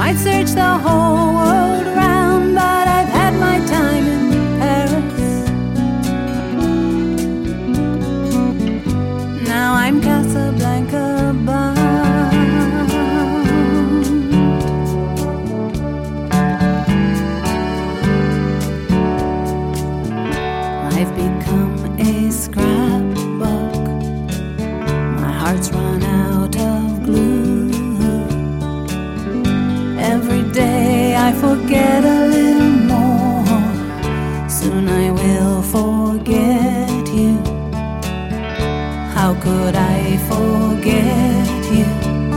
Might search the whole world around, but I've had my time in Paris. Now I'm Casablanca bound. I've become a scrapbook. My heart's run out of glue. Every day I forget a little more. Soon I will forget you. How could I forget you?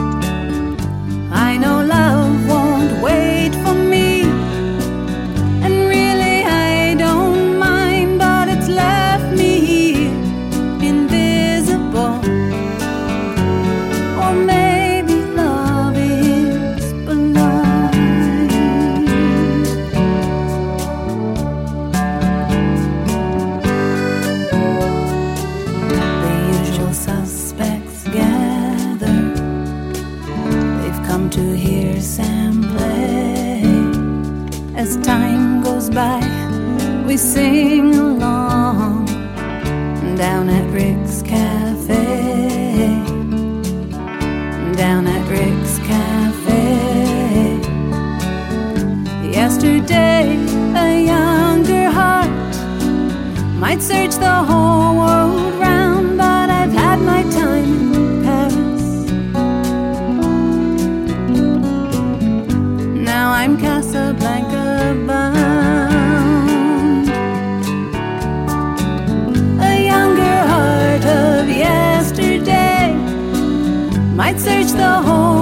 I know love won't wait for me, and really I don't mind, but it's left me here, invisible. Or maybe love is blind. The usual suspects gather. They've come to hear Sam play. As time goes by, we sing along down at Rick's Cafe. Down at Rick's Cafe. Yesterday, a younger heart might search the whole world round, but I've had my time in Paris. Now I'm Casablanca bound. A younger heart of yesterday might search the whole